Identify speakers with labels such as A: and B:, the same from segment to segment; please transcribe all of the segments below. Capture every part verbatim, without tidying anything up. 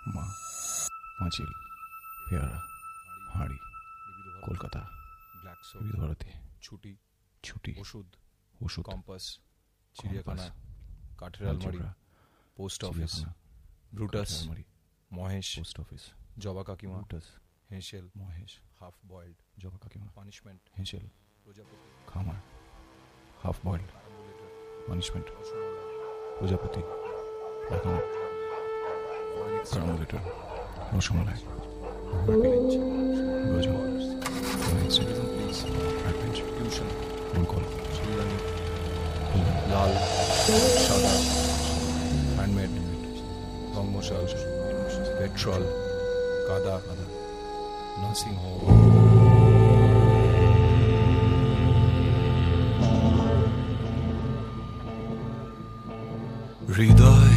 A: মা, পাঁচিল, পেয়ারা, হাঁড়ি, কলকাতা, বিবিধ ভারতী, ছুটি, ছুটি, ওষুধ, ওষুধ, কম্পাস, চিড়িয়াখানা, কাঠের আলমারি, post office, Brutus, Mahesh, post office, Joba কাকিমা, হেঁসেল, মহেশ, হাফ বয়েলড, জবা কাকিমা, পানিশমেন্ট, হেঁসেল, প্রজাপতি, খামার, হাফ বয়েলড, পানিশমেন্ট, প্রজাপতি, পাখানা, কারামুলেটর, রসমালাই, গজল, টিউশন, রোল, লাল, সাদা, হ্যান্ডমেড, রং মশাল, পেট্রোল, কাদা, নার্সিং হোম, হৃদয়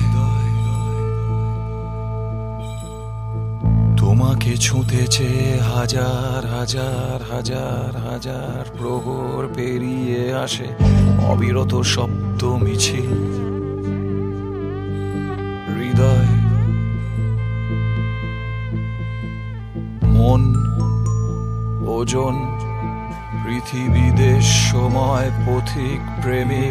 A: তোমাকে ছুঁতেছে হাজার হাজার হাজার হাজার প্রহর পেরিয়ে আসে অবিরত শব্দ মিছিল। হৃদয় মন ওজন পৃথিবী দেশ সময় পথিক প্রেমের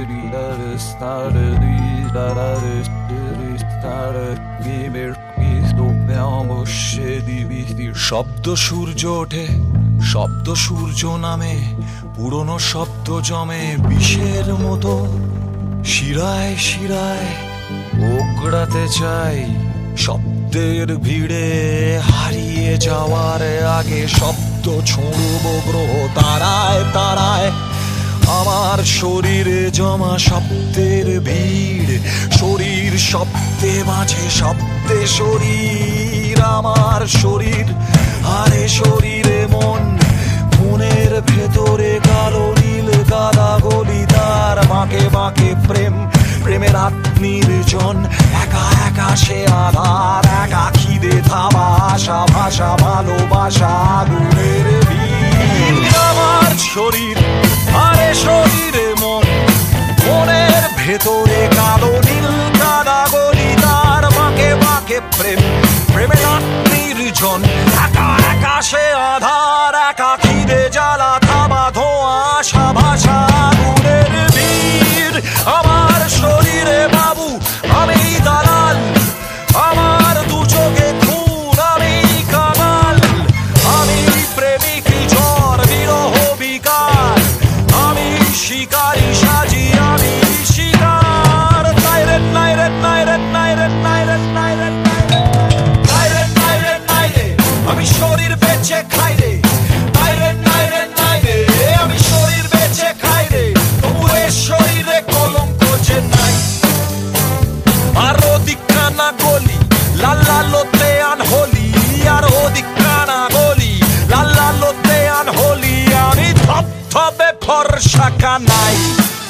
A: শব্দ সূর্য ওঠে, শব্দ সূর্য নামে, পুরনো শব্দ জমে বিষের মতো শিরায় শিরায় ওগড়াতে চাই শব্দের ভিড়ে হারিয়ে যাওয়ার আগে শব্দ ছুঁড়ব গ্রহ তারায় তারায়। আমার শরীরে জমা শব্দের ভিড়, শরীর শব্দে মাঝে শব্দে শরীর, আমার শরীর আরে শরীরে মন, মনের ভেতরে কালো নীল গাদা গলি তার বাঁকে বাঁকে প্রেম, প্রেমের আত্মনির্জন একা একা সে আধার, একা খিদে থামা আশা ভাষা ভালোবাসা আগুনের ভিড়। আমার শরীর আরে শরীরে মন, মনের ভেতরে কালো নীল কাদা গলি তার বাঁকে বাঁকে প্রেম, প্রেমের আত্মনির্জন একা একা সে আধার, একা খিদে জ্বালা থামা ধোঁয়া আশা ভাষা আগুনের ভিড়। আমার শরীরে বাবু আমি দালাল, আমার দু চোখে খুন আমি কামাল, আমি প্রেমিক ঝড় বিরহ বিকার, আমি শিকারি সাজি আমি শিকার। নাই রে নাই রে নাই রে নাই রে নাই রে নাই রে নাই রে নাই রে নাই রে আমি শরীর বেঁচে খাই রে, নাই রে নাই রে নাই রে আমি শরীর বেঁচে খাই রে, তবু এ শরীরে কলঙ্ক যে নাই। আর ওদিকখানা গলি লাল লালোতে আনহলি, আর ওদিকখানা গলি লাল লালোতে আনহলি, আমি ধপধপে ফর্সা নাই।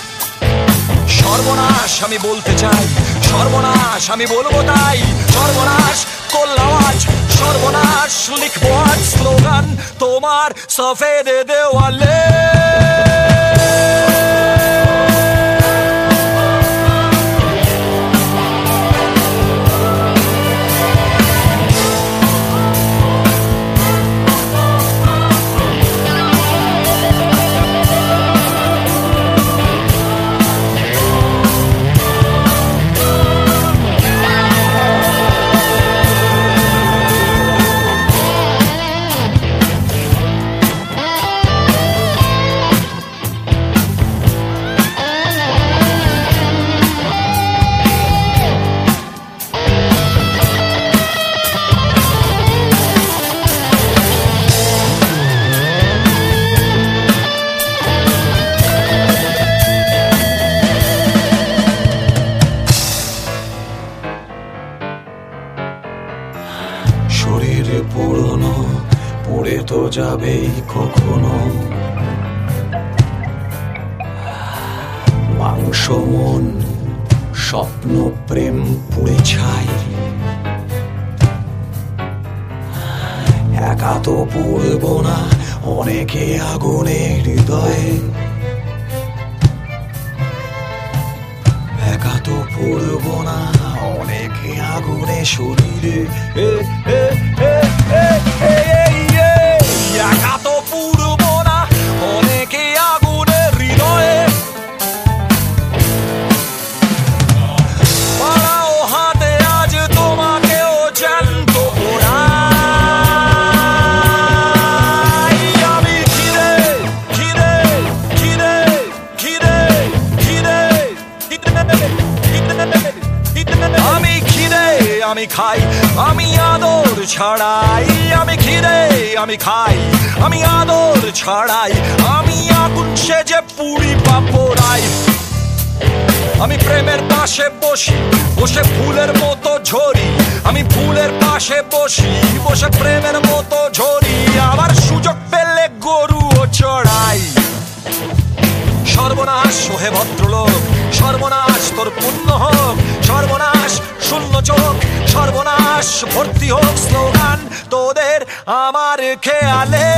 A: সর্বনাশ আমি বলতে চাই, সর্বনাশ আমি বলবো তাই, সর্বনাশ কোল্লাওয়াজ, সর্বনাশ লিখবো আজ স্লোগান তোমার সফেদ দেওয়ালে। শরীর পুরনো পড়ে তো যাবেই কখনো, মাংস মন স্বপ্ন প্রেম পুড়ে ছাই, একা তো পড়ব না অনেকে আগুনে হৃদয়ে, একা তো পড়ব না অনেকে আগুনে শরীরে এ, এ, এ, এ, এ, এ, এ, একা তো পুরবো না অনেকে আগুনে হৃদয়ে পাড়াও হাতে আজ তোমাকেও জ্যান্ত পোড়াই আমি খিদে খিদে খিদে খিদে খিদে আমি খিদে আমি খাই আমি আদর ছাড়াই আমি খিদে আমি খাই আমি আদর ছাড়াই আমি আগুন সেজে পুড়ি পাপড়াই আমি প্রেমের পাশে বসি বসে ফুলের মতো ঝরি আমি ফুলের পাশে বসি বসে প্রেমের মতো ঝরি আবার সুযোগ পেলে গরুও চড়াই সর্বনাশ সোহে ভদ্রলোক সর্বনাশ তোর পুণ্য হোক সর্বনাশ শূন্য চোখ সর্বনাশ ভর্তি হোক স্লোগান তোদের আমার খেয়ালে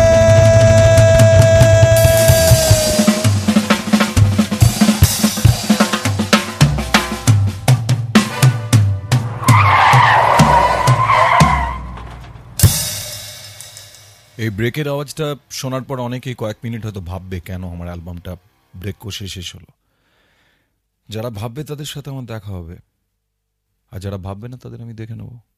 A: এই ব্রেকের আওয়াজটা শোনার পর অনেকেই কয়েক মিনিট হয়তো ভাববে কেন আমার অ্যালবামটা ব্রেক কষে শেষ হলো। যারা ভাববে তাদের সাথে আমার দেখা হবে, আর যারা ভাববে না তাদের আমি দেখে নেবো।